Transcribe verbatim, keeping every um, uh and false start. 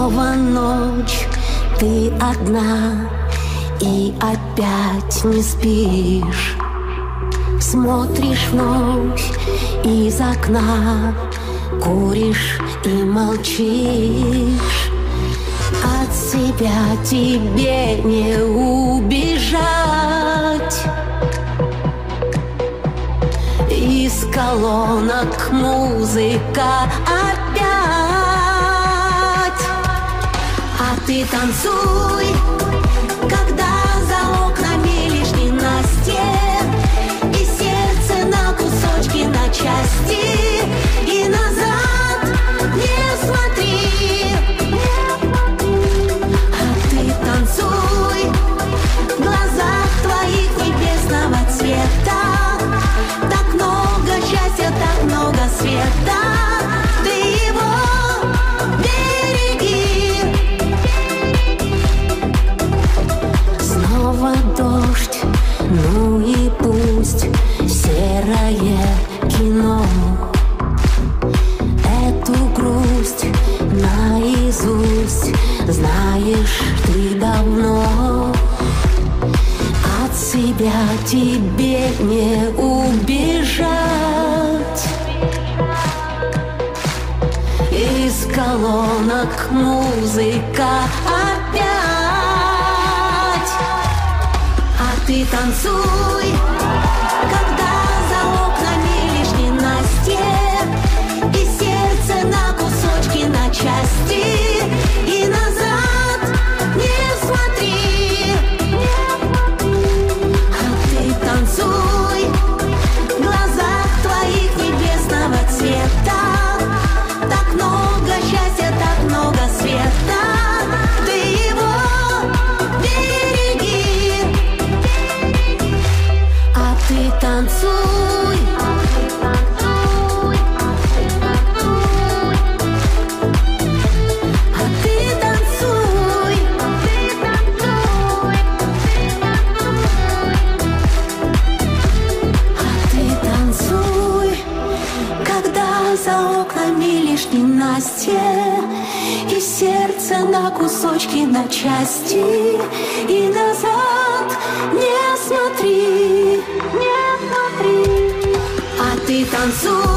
Снова ночь, ты одна, и опять не спишь. Смотришь вновь из окна, куришь и молчишь. От себя тебе не убежать. Из колонок музыка опять. А ты танцуй, когда за окнами лишь ненастье, и сердце на кусочки, на части, и назад не смотри. А ты танцуй, в глазах твоих небесного цвета так много счастья, так много света. Ты его береги. Снова дождь, ну и пусть серое кино. Эту грусть наизусть знаешь ты давно. От себя тебе не убежать. Из колонок музыка опять. А ты танцуй, когда за окнами лишь ненастье, и сердце на кусочки, на части, и назад не смотри. А ты танцуй, в глазах твоих небесного цвета так много счастья, так много света. Ты его береги. А ты танцуй. А ты танцуй. А ты танцуй, когда за окнами лишь ненастье, и сердце на кусочки, на части, и назад не смотри, не смотри. А ты танцуй.